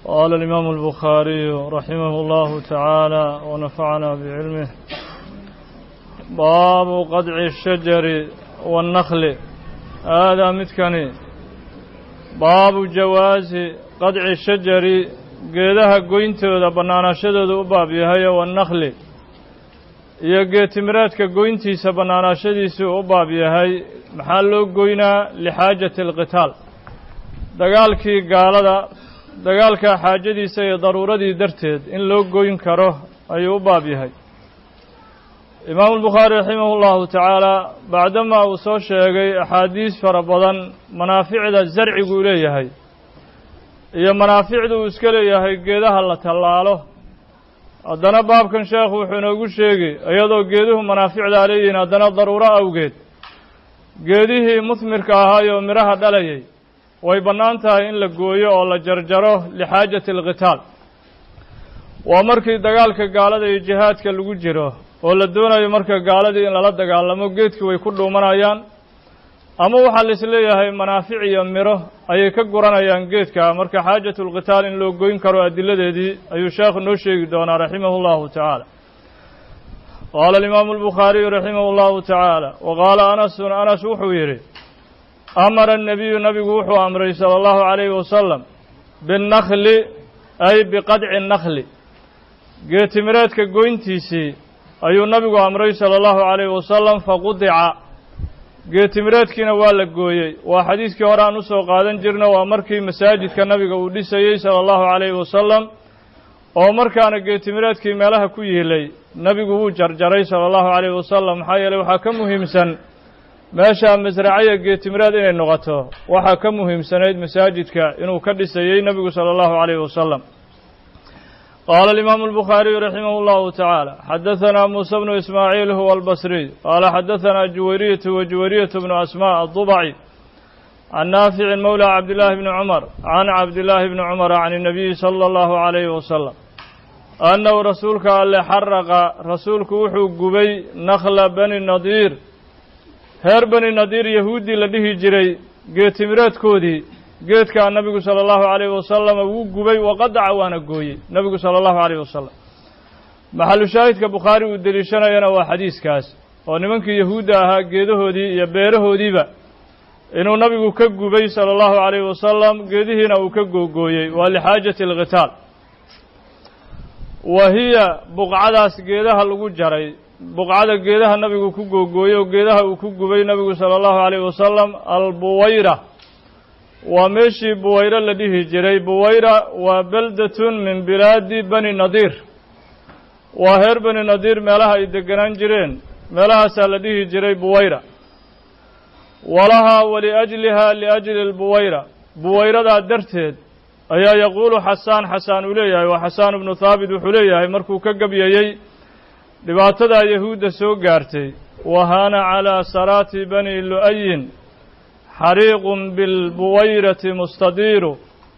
قال الإمام البخاري رحمه الله تعالى ونفعنا بعلمه باب قطع الشجر والنخل هذا متكني باب جواز قطع الشجر geedaha goyntooda bannaanaashadooda u baab yahay والنخل iyo geetimireedka goyntiisa bannaanaashadiisu u baab yahay maxaa loo goynaa lixaajati alqitaal dagaalkii gaalada dagaalka xaajadiisa iyo daruuradii darteed in loo goyn karo ayuu u baab yahay imaamu albukhaari raximahullahu tacaala bacdamaa uu soo sheegay axaadiis fara badan manaaficda zarcigu leeyahay iyo manaaficda uu iska leeyahay geedaha la tallaalo haddana baabkan sheekhu wuxuu inoogu sheegi iyadoo geeduhu manaaficdaa leeyihiin haddana daruuro awgeed geedihii musmirka ahaayoo midhaha dhalayay way bannaan tahay in la gooyo oo la jarjaro lixaajati alqitaal waa markii dagaalka gaalada iyo jihaadka lagu jiro oo la doonayo marka gaaladii in lala dagaalamo geedkii way ku dhuumanayaan ama waxaa la isleeyahay manaafic iyo midho ayay ka guranayaan geedka marka xaajatu alqitaal in loo goyn karo adiladeedii ayuu sheekhu noo sheegi doonaa raximahu llahu tacaala qaala alimaamu albukhaariyu raximahu llahu tacaala wa qaala anasun anas wuxuu yidhi amara annabiyu nabigu wuxuu amray sala allahu calayhi wasalam binnakli ay biqadci annakli geetimireedka goyntiisii ayuu nabigu amray sala allahu calayhi wasalam faqudica geetimireedkiina waa la gooyey waa xadiiskii hore aan usoo qaadan jirno waa markii masaajidka nabiga uu dhisayey sala allahu calayhi wasalam oo markaana geetimireedkii meelaha ku yiilay nabigu wuu jarjaray sala allahu calayhi wasalam maxaa yeeley waxaa ka muhiimsan meesha masracaya geetimireed inay noqoto waxaa ka muhiimsanayd masaajidka inuu ka dhisayey nebigu sala allahu calayhi wasalam qaala alimaamu albukhaariyu raximahu llahu tacaala xadahanaa muusa bnu ismaaciil huwa albasriy qaala xadahanaa juwayriyatu wa juwayriyatu bnu asmaa addubaci can naaficin mawla cabdillaahi bni cumar can cabdillaahi bni cumara can innabiyi sala allahu calayhi wasalam annahu rasuulka alle xaraqa rasuulku wuxuu gubay nakhla bani nadiir reer bani nadiir yahuuddii la dhihi jiray geetimireedkoodii geedkaa nabigu sala allahu calayhi wasalama wuu gubay waqadaca waana gooyey nebigu sala allahu calayhi wasalam maxalu shaahidka bukhaari uu deliishanayana waa xadiiskaas oo nimankii yahuudda ahaa geedahoodii iyo beerahoodiiba inuu nabigu ka gubay sala allahu calayhi wasalam geedihiina uu ka googooyey waa lixaajati alqitaal wa hiya buqcadaas geedaha lagu jaray buqcada geedaha nabigu ku googooyey oo geedaha uu ku gubay nabigu sala allahu calayhi wasalam albuwayra waa meeshii buwayra la dhihi jiray buwayra waa beldatun min bilaadi bani nadiir waa reer bani nadiir meelaha ay deganaan jireen meelahaasaa la dhihi jiray buwayra walahaa waliajliha liajli lbuwayra buwayradaa darteed ayaa yaquulu xasaan uu leeyahay waa xasaan ibnu haabit wuxuu leeyahay markuu ka gabyayey dhibaatadaa yahuudda soo gaartay wahaana calaa saraati bani lu'ayin xariiqun bilbuwayrati mustadiiru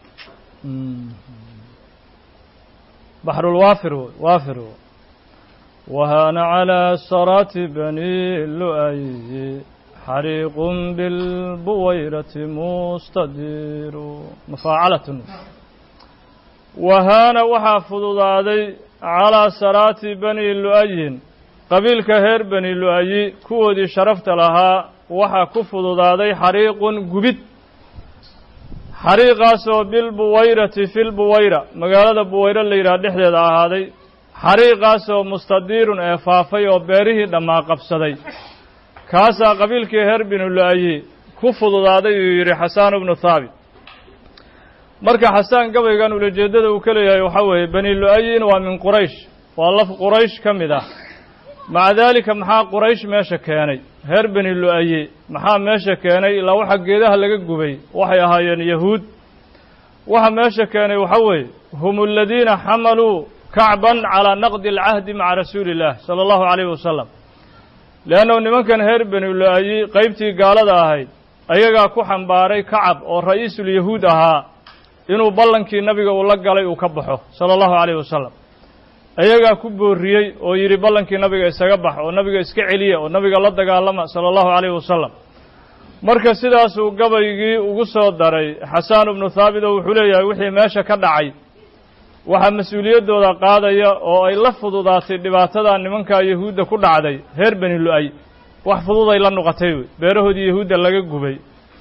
baxrulwaafir waafir wahaana calaa saraati bani lu'ayi xariiqun bilbuwayrati mustadiiru mufaacalatun wahaana waxaa fududaaday calaa saraati bani lu'ayin qabiilka reer bani lu'ayi kuwoodii sharafta lahaa waxaa ku fududaaday xariiqun gubid xariiqaasoo bilbuwayrati fi lbuwayra magaalada buwayra la yidhaha dhexdeeda ahaaday xariiqaasoo mustadiirun ee faafay oo beerihii dhammaa qabsaday kaasaa qabiilkii reer bani lu'ayi ku fududaaday uu yidhi xasaan ibnu haabit marka xasaan gabaygan ulajeeddada uu ka leeyahay waxaa weeye bani lu'ayin waa min quraysh waa laf quraysh ka mid ah maca daalika maxaa quraysh meesha keenay reer bani lu'ayi maxaa meesha keenay ilaa waxa geedaha laga gubay waxay ahaayeen yahuud waxa meesha keenay waxa weeye hum aladiina xamaluu kacban calaa naqdi alcahdi maca rasuuli illah sala allahu calayhi wasalam leannahu nimankan reer bani lu'ayi qaybtii gaalada ahayd ayagaa ku xambaaray kacab oo ra'iisulyahuud ahaa inuu ballankii nabiga uu la galay uu ka baxo sala allahu calayhi wasalam ayagaa ku booriyey oo yidhi ballankii nabiga isaga bax oo nabiga iska celiya oo nabiga la dagaalama sala allahu calayhi wasalam marka sidaasuu gabaygii ugu soo daray xasaan ibnu haabit oo wuxuu leeyahay wixii meesha ka dhacay waxaa mas-uuliyaddooda qaadaya oo ay la fududaatay dhibaatada nimankaa yahuudda ku dhacday reer bani lu'ay wax fududay la noqotay wey beerahoodii yahuudda laga gubay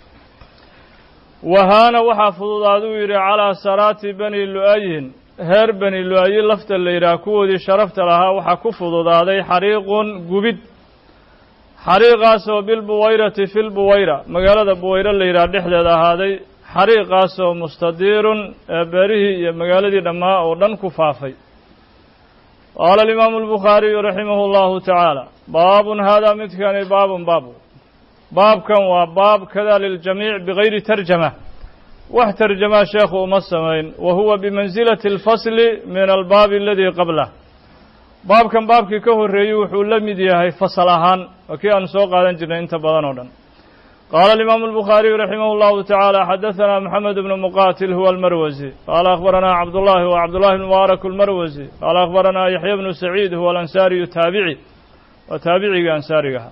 wahaana waxaa fududaaduu yidhi calaa saraati bani lu'ayin reer bani lu'ayi lafta la yidhaah kuwoodii sharafta lahaa waxaa ku fududaaday xariiqun gubid xariiqaasoo bilbuwayrati filbuwayra magaalada buwayre la yidhaah dhexdeeda ahaaday xariiqaasoo mustadiirun ee beerihii iyo magaaladii dhammaa oo dhan ku faafay qaala alimaamu albukhaariyu raximahu allahu tacaala baabun haadaa midkani baabun baabu baabkan waa baab kada liljamiic bigayri tarjama wax tarjamaa sheekhu uma samayn wa huwa bimansilati alfasli min albaabi aladii qablah baabkan baabkii ka horreeyey wuxuu la mid yahay fasal ahaan waa kii aanu soo qaadan jirnay inta badan oo dhan qaala alimaamu albukhaariyu raximah allahu tacaala xadahanaa moxamed bnu muqaatil huwa almarwasi qaala akhbaranaa cabdullahi wa cabdullahi bn mubaarak almarwasi qaala akhbaranaa yaxya bnu saciid huwa alansaariyu taabici waa taabicigii ansaarigaha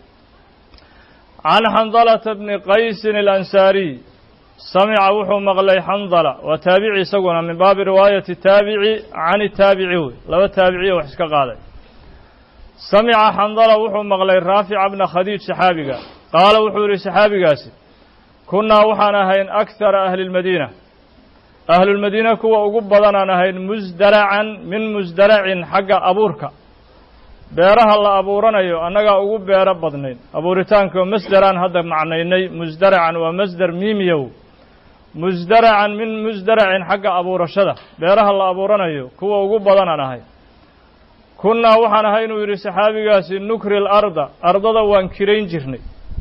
can xandalata bni qaysin alansaariy samica wuxuu maqlay xandala waa taabici isaguna min baabi riwaayati taabici can itaabici wey laba taabiciya wax iska qaaday samica xandala wuxuu maqlay raafica bna khadiij saxaabiga qaala wuxuu yidhi saxaabigaasi kunnaa waxaan ahayn akhara ahli lmadiina ahlulmadiina kuwa ugu badanaan ahayn musdaracan min musdaracin xagga abuurka beeraha la abuuranayo annagaa ugu beero badnayn abuuritaanka masderaan hadda macnaynay musdaracan waa masder miimiyow musdaracan min musdaracin xagga abuurashada beeraha la abuuranayo kuwa ugu badanaan ahay kunnaa waxaan ahay inuu yidhi saxaabigaasi nukri larda ardada waan kirayn jirnay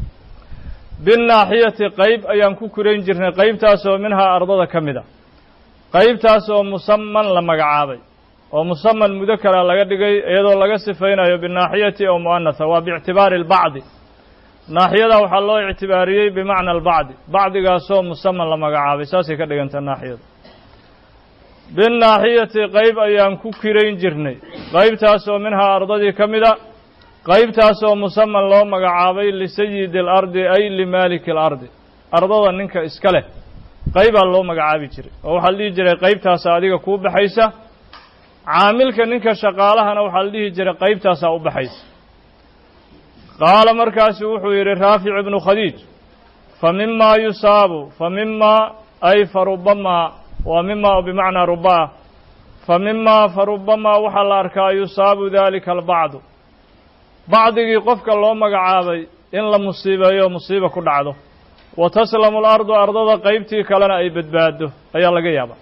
binnaaxiyati qayb ayaan ku kirayn jirnay qaybtaasoo minhaa ardada ka mid a qaybtaasoo musaman la magacaabay oo musaman mudakara laga dhigay iyadoo laga sifaynayo binaaxiyati oo mu'anatha waa biictibaari albacdi naaxiyada waxaa loo ictibaariyey bimacna albacdi bacdigaasoo musaman la magacaabay saasay ka dhiganta naaxiyadu binnaaxiyati qayb ayaan ku kirayn jirnay qaybtaasoo minhaa ardadii ka mid a qaybtaasoo musaman loo magacaabay lisayidi alardi ay limaaliki alardi ardada ninka iska leh qaybaa loo magacaabi jiray oo waxaa la dhihi jiray qaybtaasa adiga kuu baxaysa caamilka ninka shaqaalahana waxaa la dhihi jiray qaybtaasaa u baxaysa qaala markaasu wuxuu yidhi raafic ibnu khadiij fa mimaa yusaabu fa mimaa ay fa rubamaa waa mimaa bimacnaa rubaa fa mimaa fa rubamaa waxaa la arkaa yusaabu daalika albacdu bacdigii qofka loo magacaabay in la musiibeeyo musiiba ku dhacdo wa taslamu alardu ardada qaybtii kalena ay badbaado ayaa laga yaabaa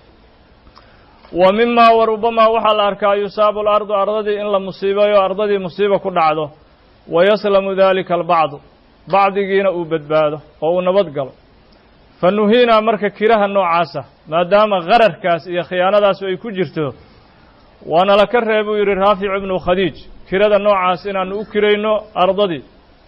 wa mimaa wa rubamaa waxaa la arkaa yusaabu alardu ardadii in la musiibeeyo ardadii musiiba ku dhacdo wa yaslamu daalika albacdu bacdigiina uu badbaado oo uu nabad galo fa nuhiinaa marka kiraha noocaasa maadaama qararkaas iyo khiyaanadaasu ay ku jirto waana la ka reeb buu yidhi raafic ibnu khadiij kirada noocaas inaannu u kirayno ardadii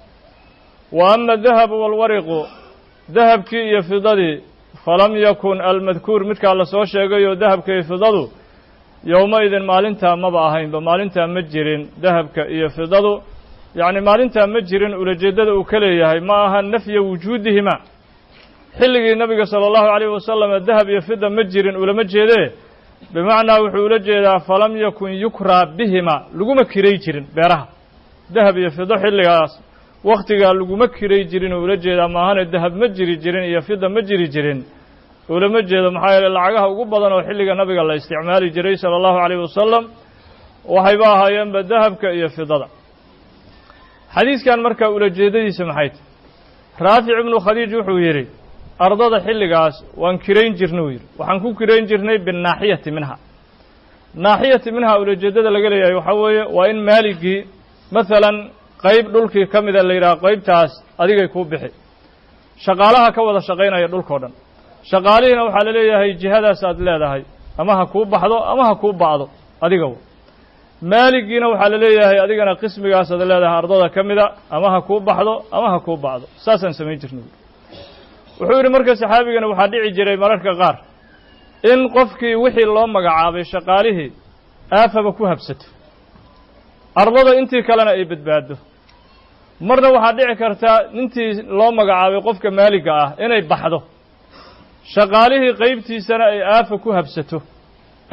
wa ama adahabu waalwariqu dahabkii iyo fidadii falam yakun almadkuur midkaa la soo sheegayoo dahabka iyo fidadu yowma-idin maalintaa maba ahaynba maalintaa ma jirin dahabka iyo fidadu yacni maalintaa ma jirin ulajeeddada uu ka leeyahay ma aha nafya wujuudihima xilligii nabiga sala allahu calayhi wasalam dahab iyo fida ma jirin ulama jeedee bimacnaa wuxuu ula jeedaa falam yakun yukraa bihima laguma kiray jirin beeraha dahab iyo fido xilligaas wakhtigaa laguma kiray jirin oo ula jeedaa maahane dahab ma jiri jirin iyo fida ma jiri jirin ulama jeedo maxaa yeele lacagaha ugu badan oo xilliga nabiga la isticmaali jiray sala allahu calayhi wasalam waxayba ahaayeenba dahabka iyo fidada xadiiskan markaa ulajeedadiisa maxay tahy raafic ibnu khadiij wuxuu yidhi ardada xilligaas waan kirayn jirnay uu yidhi waxaan ku kirayn jirnay binnaaxiyati minha naaxiyati minha ulajeeddada laga leeyahay waxaa weeye waa in maaligii masalan qayb dhulkii ka mida la yidhaha qaybtaas adigay kuu bixi shaqaalaha ka wada shaqaynaya dhulkao dhan shaqaalihiina waxaa la leeyahay jihadaas aad leedahay ama ha kuu baxdo ama ha kuu ba'do adiga maaligiina waxaa la leeyahay adigana qismigaas aad leedahay ardada ka mida ama ha kuu baxdo ama ha kuu ba'do saasaan samayn jirnay wuxuu yidhi marka saxaabigana waxaa dhici jiray mararka qaar in qofkii wixii loo magacaabay shaqaalihii aafaba ku habsato ardada intii kalena ay badbaado marna waxaa dhici kartaa intii loo magacaabay qofka maaliga ah inay baxdo shaqaalihii qaybtiisana ay aafa ku habsato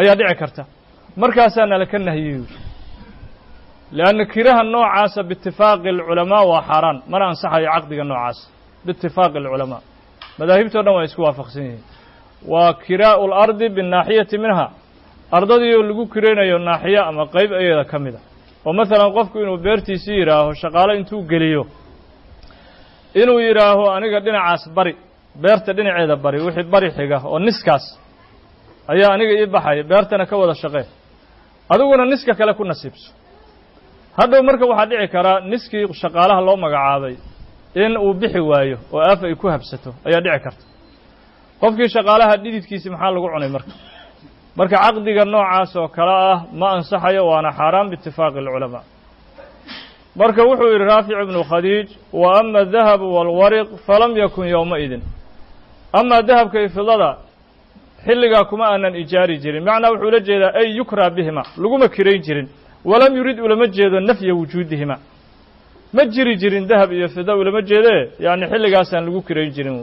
ayaa dhici karta markaasaana la ka nahiyey lianna kiraha noocaasa biitifaaqi alculamaa waa xaaraan mana ansaxayo caqdiga noocaas biitifaaqi alculamaa madaahibtoo dhan waa isku waafaqsan yihiin waa kiraa'u lardi binnaaxiyati minha ardadiioo lagu kiraynayo naaxiya ama qayb ayada ka mida oo masalan qofku inuu beertiisii yidhaaho shaqaale intuu geliyo inuu yidhaaho aniga dhinacaas bari beerta dhinaceeda bari wixii bari xiga oo niskaas ayaa aniga ii baxaya beertana ka wada shaqee adiguna niska kale ku nasiibso hadhow marka waxaa dhici karaa niskii shaqaalaha loo magacaabay in uu bixi waayo oo aaf ay ku habsato ayaa dhici karta qofkii shaqaalaha dhididkiisi maxaa lagu cunay marka caqdiga noocaas oo kale ah ma ansaxayo waana xaaraan biitifaaqi alculamaa marka wuxuu yidhi raafic ibnu khadiij wa ama adahabu waalwariq falam yakun yowmaidin amaa dahabka iyo fidada xilligaa kuma aanan ijaari jirin macnaa wuxuu la jeedaa ay yukraa bihima laguma kirayn jirin walam yurid ulama jeedo nafya wujuudihima ma jiri jirin dahab iyo fida ulama jeedee yani xilligaasaan lagu kirayn jirin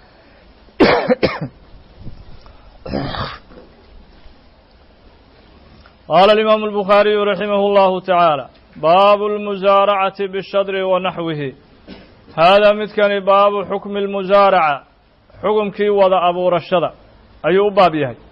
qaala alimaamu albukhaariyu raximah اllahu tacaala baabu اlmusaaracati bishadri wa naxwihi haadaa midkani baabu xukmi اlmusaaraca xukumkii wada abuurashada ayuu u baab yahay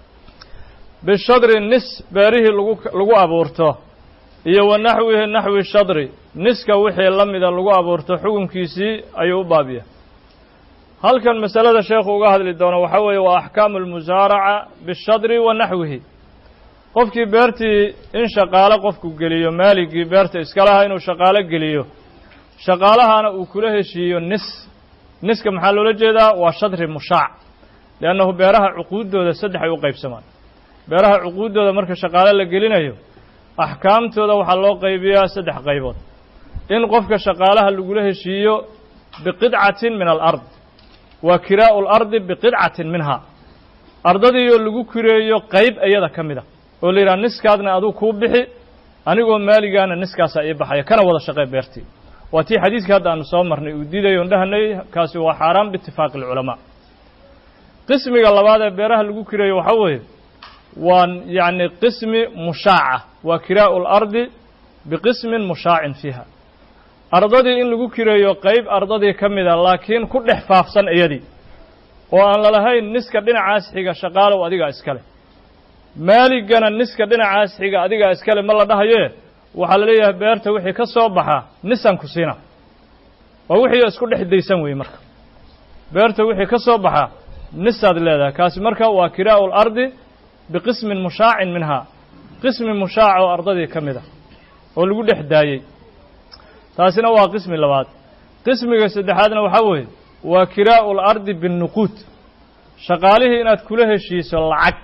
bishadri nis beerihii lagu abuurto iyo wa naxwihi naxwi shadri niska wixii la mida lagu abuurto xukumkiisii ayuu u baab yahay halkan masalada sheekhu uga hadli doono waxaa weeye waa axkaamu almusaaraca bishadri wa naxwihi qofkii beertii in shaqaalo qofku geliyo maaligii beerta iska lahaa inuu shaqaalo geliyo shaqaalahana uu kula heshiiyo niska maxaa loola jeedaa waa shadri mushaac liannahu beeraha cuquuddooda saddex ay u qaybsamaan beeraha cuquuddooda marka shaqaalo la gelinayo axkaamtooda waxaa loo qaybiyaa saddex qaybood in qofka shaqaalaha lagula heshiiyo biqidcatin min alard waa kiraa'u lardi biqidcatin minha ardadiioo lagu kireeyo qayb iyada ka mid a oo la yidhaha niskaadna aduu kuu bixi anigoo maaligaana niskaasaa ii baxaya kana wada shaqee beertii waa tii xadiidkii hadda aanu soo marnay uu diidayo on dhahanay kaasi waa xaaraan biitifaaqi alculamaa qismiga labaad ee beeraha lagu kireeyo waxaa weeye waa yacni qismi mushaaca waa kiraa'u lardi biqismin mushaacin fiiha ardadii in lagu kireeyo qayb ardadii ka mida laakiin ku dhex faafsan iyadii oo aan lalahayn niska dhinacaas xiga shaqaalow adigaa iskale maaligana niska dhinacaas xiga adigaa iskale ma la dhahaye waxaa la leeyahay beerta wixii ka soo baxa nisan ku siina waa wixii isku dhex daysan weeye marka beerta wixii ka soo baxa nisaad leedahay kaasi marka waa kiraa'u lardi biqismin mushaacin minha qismi mushaac oo ardadii ka mid a oo lagu dhex daayey taasina waa qismi labaad qismiga saddexaadna waxaa weeye waa kiraa'u lardi binnuquud shaqaalihii inaad kula heshiiso lacag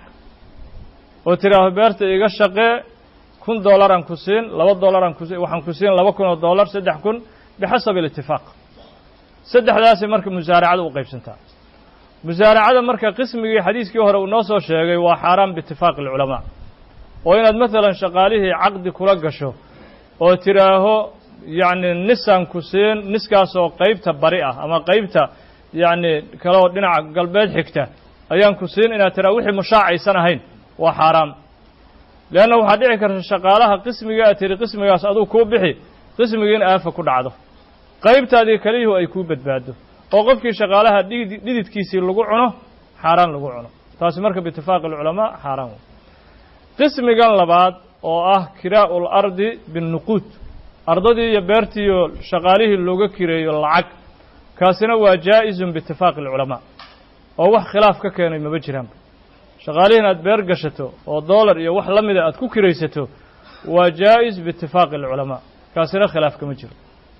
oo tidhaaho beerta iga shaqee $1,000 aan ku siin $2 aan waxaan ku siin $2,000 $3,000 bixasabi alitifaaq saddexdaasi marka musaaracada u qaybsantaa musaaracada marka qismigii xadiiskii hore uu noo soo sheegay waa xaaraan biitifaaqi alculamaa oo inaad masalan shaqaalihii caqdi kula gasho oo tidhaaho yacni nisaan ku siin niskaasoo qaybta bari ah ama qaybta yacni kaleoo dhinaca galbeed xigta ayaan ku siin inaad tidhaho wixii mushaacaysan ahayn waa xaaraam leanna waxaa dhici karta shaqaalaha qismiga aad tidhi qismigaas aduu kuu bixi qismigii in aafa ku dhacdo qaybtaadii keliyahu ay kuu badbaado oo qofkii shaqaalaha dhididkiisii lagu cuno xaaraan lagu cuno taasi marka biitifaaqi alculamaa xaaraan wey qismigan labaad oo ah kiraa'u lardi binnuquud ardadii iyo beertiiyo shaqaalihii looga kireeyo lacag kaasina waa jaa'izun biitifaaqi alculamaa oo wax khilaaf ka keenay maba jiraanba shaqaalihiin aad beer gashato oo $1 iyo wax la mida aad ku kiraysato waa jaa'is biitifaaqi alculamaa kaasina khilaaf kama jiro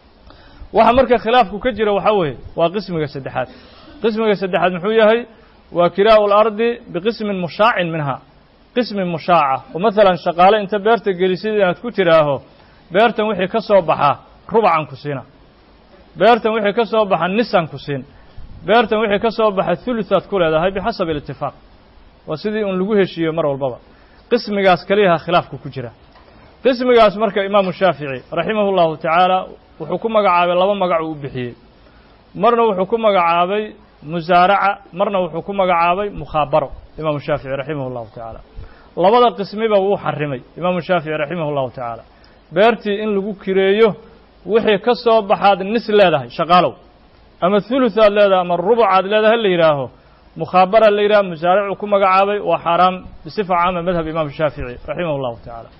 waxa marka khilaafku ka jira waxaa weeye waa qismiga saddexaad qismiga saddexaad muxuu yahay waa kiraa'u lardi biqismin mushaacin minha qismi mushaaca oo masalan shaqaale inta beerta gelisid inaad ku tidhaaho beertan wixii ka soo baxa rubacan ku siina beertan wixii ka soo baxa nisan ku siin beertan wixii ka soo baxa thuluthaad ku leedahay bixasabi alitifaaq waa sidii un lagu heshiiyo mar walbaba qismigaas keliyaha khilaafku ku jira qismigaas marka imaamu shaafici raximahu llahu tacaala wuxuu ku magacaabay laba magac uu u bixiyey marna wuxuu ku magacaabay musaaraca marna wuxuu ku magacaabay mukhaabaro imaamu shaafici raximah llahu tacaala labada qismiba wuu xarimay imaamu shaafici raximahullahu tacaala beertii in lagu kireeyo wixii ka soo baxaad nis leedahay shaqaalow ama thuluthaad leedahay ama rubucaad leedahay la yidhaaho mukhaabara la yidhaha musaaricuu ku magacaabay waa xaaraam bisifa caama madhab imaamu shaafici raximahullahu tacaala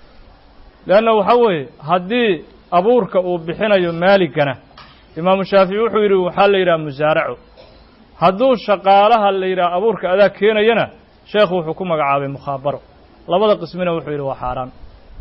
leanna waxaa weeye haddii abuurka uu bixinayo maaligana imaamu shaafici wuxuu yidhi waxaa la yidhaha musaaraco hadduu shaqaalaha la yidhaha abuurka adaa keenayana sheekhu wuxuu ku magacaabay mukhaabaro labada qismina wuxuu yidhi waa xaaraan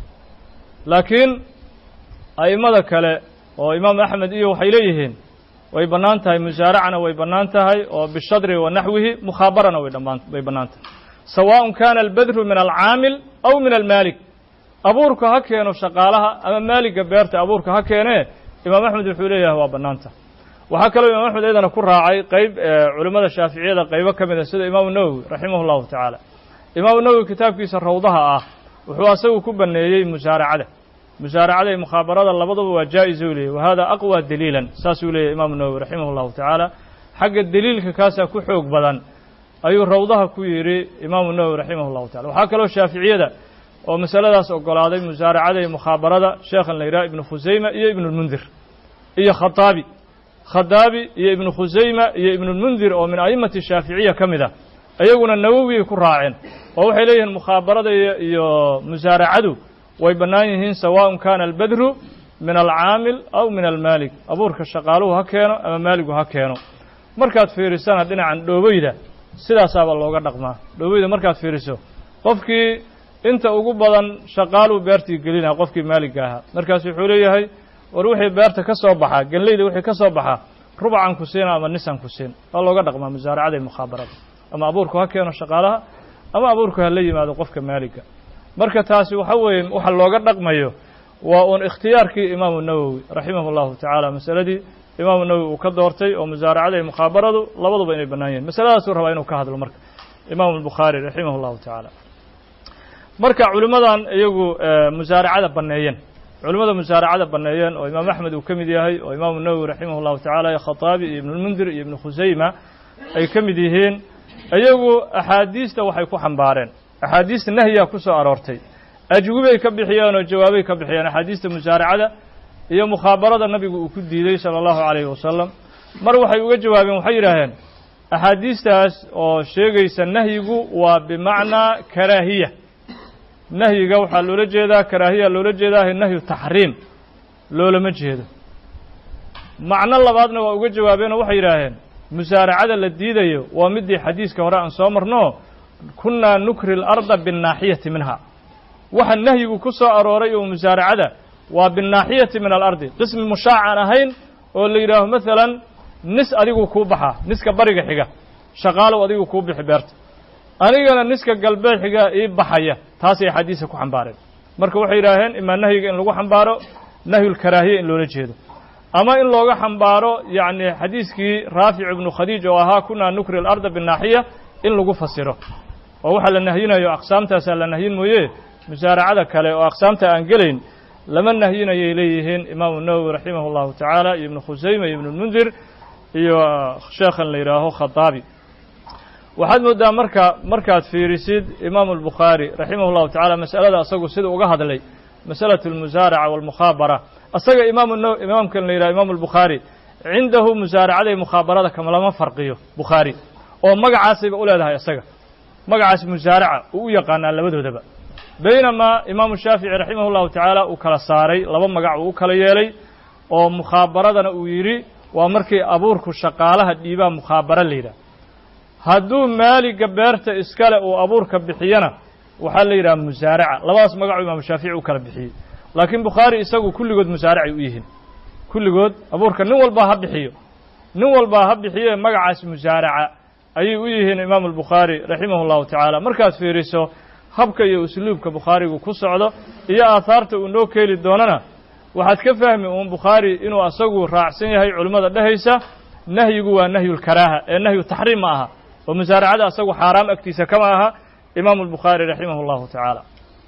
laakiin a'immada kale oo imaamu axmed iyo waxay leeyihiin way bannaan tahay musaaracana way bannaan tahay oo bishadri wa naxwihi mukhaabarana way bannaan tahay sawaaءun kana albadru min alcaamil aw min almaalik abuurka ha keeno shaqaalaha ama maaliga beerta abuurka ha keenee imaam axmed wuxuu leeyahay waa bannaan tahay waxaa kaloo imaam axmed eedana ku raacay qayb culimmada shaaficiyada qaybo ka mida sida imaamu nawowi raximah llahu tacaala imaamu nawowi kitaabkiisa rawdaha ah wuxuu asagu ku banneeyey musaaracada musaaracada iyo mukhaabarada labaduba waa jaa-is uu leeyay wahada aqwa daliilan saasuu leeyahy imaamu nawowi raximah llahu tacaala xagga daliilka kaasaa ku xoog badan ayuu rawdaha ku yidhi imaamu nawowi raximah llahu tacala waxaa kaloo shaaficiyada oo masaladaas ogolaaday musaaracada iyo mukhaabarada sheekhan la yidhaha ibnu khusayma iyo ibnulmundir iyo khadaabi iyo ibnu khusayma iyo ibnulmundir oo min a'immati shaaficiya ka mid ah iyaguna nawowiyay ku raaceen oo waxay leeyihiin mukhaabarada iyo musaaracadu way bannaan yihiin sawaaءun kana albadru min alcaamil aw min almaalik abuurka shaqaaluhu ha keeno ama maaligu ha keeno markaad fiirisana dhinacan dhoobeyda sidaasaaba looga dhaqmaa dhoobeyda markaad fiiriso qofkii inta ugu badan shaqaaluu beertii gelinaa qofkii maaligga ahaa markaas wuxuu leeyahay war wixii beerta ka soo baxaa genleyda wixii ka soo baxaa rubacan ku siina ama nisan ku siin waa looga dhaqmaa musaaracada iyo mukhaabarada ama abuurku ha keeno shaqaalaha ama abuurku ha la yimaado qofka maaligga marka taasi waxa weeye waxa looga dhaqmayo waa uun ikhtiyaarkii imaamu nawowi raximah llahu tacaala masaladii imaamu nawowi uu ka doortay oo musaaracada iyo mukhaabaradu labaduba inay bannaan yihin masaladaasuu rabaa inuu ka hadlo marka imaamu albukhaari raximah llahu tacaala marka culimmadan iyagu musaaracada banneeyeen culimmada musaaracada banneeyeen oo imaam axmed uu ka mid yahay oo imaamu nawowi raximah llahu tacaala iyo khataabi iyo ibnulmundir iyo ibnu khusayma ay ka mid yihiin iyagu axaadiista waxay ku xambaareen axaadiista nahyiga ku soo aroortay ajwibay ka bixiyeen oo jawaabay ka bixiyeen axaadiista musaaracada iyo mukhaabarada nabigu uu ku diiday sala allahu calayhi wasalam mar waxay uga jawaabeen waxay yidhaaheen axaadiistaas oo sheegaysa nahyigu waa bimacnaa karaahiya nahyiga waxaa loola jeedaa karaahiya loola jeedaa nahyu taxriim loolama jeedo macno labaadna waa uga jawaabeen oo waxay yidhaaheen musaaracada la diidayo waa midii xadiiska hore aan soo marno kunnaa nukri اlarda biالnaaxiyati minha waxa nahyigu ku soo arooray oo musaaracada waa biالnaaxiyati min alardi qismi mushaac aan ahayn oo la yidhaaho maalan nis adigu kuu baxaa niska bariga xiga shaqaalow adigu kuu bixi beerta anigana niska galbeed xiga ii baxaya taasay xadiisa ku xambaareen marka waxay yidhaaheen imaa nahyiga in lagu xambaaro nahyulkaraahiya in loola jeedo ama in looga xambaaro yacni xadiiskii raafic ibnu khadiij oo ahaa kunaa nukri اlarda biالnaaxiya in lagu fasiro oo waxaa la nahyinayo aqsaamtaasaa la nahyin mooye musaaracada kale oo aqsaamta aan gelayn lama nahyinayay leeyihiin imaamu nawowi raximah اllahu tacaala iyo ibnu khusayma iyo ibnulmundir iyo sheekhan la yidhaaho khataabi waxaad mooddaa markaad fiirisid imaamu albukhaari raximah llahu tacala mas'alada asagu sida uga hadlay masalatu almusaaraca walmukhaabara asaga imaamkan la yidhaha imaamu albukhaari cindahu musaaracada iyo mukhaabarada kama lama farqiyo bukhaari oo magacaasayba u leedahay isaga magacaas musaaraca uu u yaqaanaa labadoodaba baynamaa imaamu shaafici raximah llahu tacaala uu kala saaray laba magac uu u kala yeelay oo mukhaabaradana uu yidhi waa markii abuurku shaqaalaha dhiibaa mukhaabara la yidhaha hadduu maaliga beerta iskale uu abuurka bixiyana waxaa la yidhaha musaaraca labadaas magacuu imaamu shaafici u kala bixiyey laakiin bukhaari isagu kulligood musaaracay u yihiin kulligood abuurka nin walbaa ha bixiye magacaas musaaraca ayay u yihiin imaamu albukhaari raximah llahu tacaala markaad fiiriso habka iyo usluubka bukhaarigu ku socdo iyo aahaarta uu noo keeli doonana waxaad ka fahmi uun bukhaari inuu asagu raacsan yahay culimmada dhehaysa nahyigu waa nahyulkaraaha ee nahyu taxriim ma aha oo musaaracada asagu xaaraam agtiisa kama aha imaamu albukhaari raximah llahu tacaala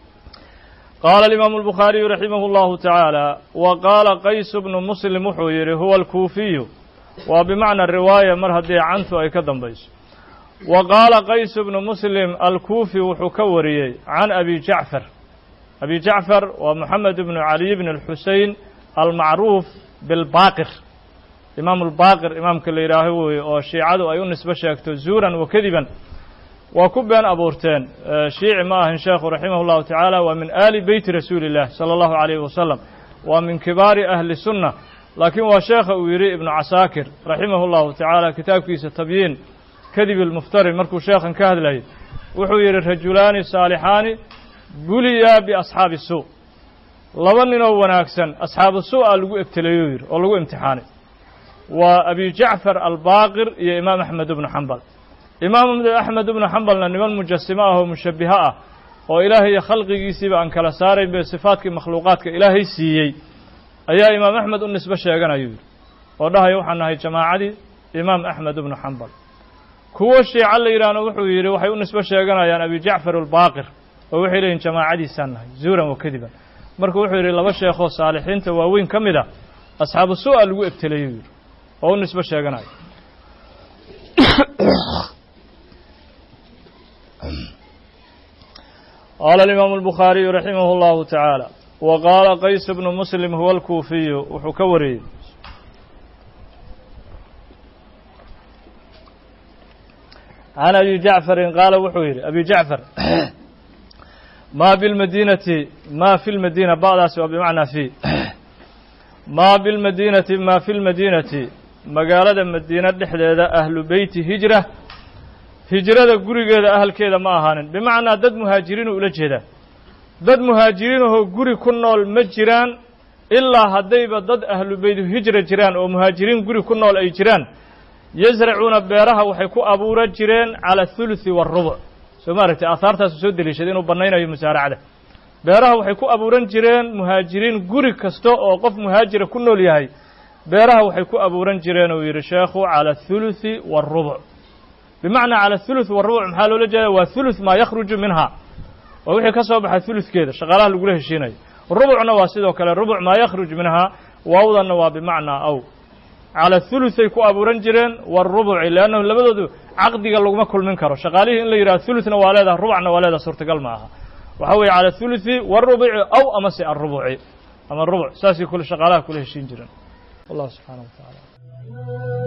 qaala alimaamu albukhaariyu raximah llahu tacaala wa qaala qays bnu muslim wuxuu yidhi huwa alkuufiyu waa bimacna riwaaya mar haddii cantu ay ka dambayso وقال قيس بن مسلم الكوفي وحكوري عن أبي جعفر. أبي جعفر ومحمد بن علي بن الحسين المعروف بالباقر، إمام الباقر إمام كليراهوي وشيعة أيون نسبة شاكتو زورا وكذبا وكبان أبورتين شيعي ماهن شيخ رحمه الله تعالى ومن آل بيت رسول الله صلى الله عليه وسلم ومن كبار أهل السنة، لكن وشيخ ويري ابن عساكر رحمه الله تعالى كتاب كيس التبيين كذب المفتري مركو شيخا كهذلي وحوير الرجلان الصالحان بليا بأصحاب السوء لبننا وناكسن أصحاب السوء لقوا ابتليوير ولقوا امتحاني. وأبي جعفر الباقر يا إمام أحمد بن حنبل. إمام أحمد بن حنبل لأن مجسمة ومشبهة وإلهي خلقي يسيب أن كلا ساري بصفاتك مخلوقاتك إلهي سيي أيا إمام أحمد النسبة شيئا يوير وده يوحنا هي جماعة إمام أحمد بن حنبل كو الشيء على إيران وحوير وحي النسبة شيئا يعني أبي جعفر الباقر ووحي لين جماعة سنة زورا وكذبا مركو وحوير لبا شيخ الصالحين تواوين كمدا أصحاب السوء اللي ابتليوير أو النسبة شيئا قال الإمام البخاري رحمه الله تعالى وقال قيس بن مسلم هو الكوفي وحكوري عن أبي جعفر قال وحوير أبي جعفر ما في المدينة بعض سوى بمعنى في ما في المدينة مقالة المدينة لحدة أهل بيت هجرة قريقة أهل كذا ما أهانن بمعنى دد مهاجرين ولجهده dad muhaajiriin oo guri ku nool ma jiraan ilaa haddayba dad ahlu bayt hijra jiraan oo muhaajiriin guri ku nool ay jiraan yazracuuna beeraha waxay ku abuuran jireen cala thuluthi warubuc soo maaragtay aahaartaas soo daliishadeen inuu banaynayo musaaracada beeraha waxay ku abuuran jireen muhaajiriin guri kasta oo qof muhaajira ku nool yahay beeraha waxay ku abuuran jireen oo yiri sheekhu cala thuluthi warubuc bimacna cala thuluth warubuc maxaa loola jeedaa waa thuluth ma yakhruju minha ووحي كسب بحث ثلث كذا شغالها لقوله شيناي الربع نواسيد وكلا الربع ما يخرج منها وأوضا النواب بمعنى أو على الثلث يكون أبو رنجرين والربع لأنه لبدو عقد قال لهم كل منكر شغاليه إلا يرى ثلث نوالده ربع نوالده صورت قال معها وحوي على الثلث والربع أو أمس الربع أما الربع ساسي كل شغالها كله شينجرين الله سبحانه وتعالى.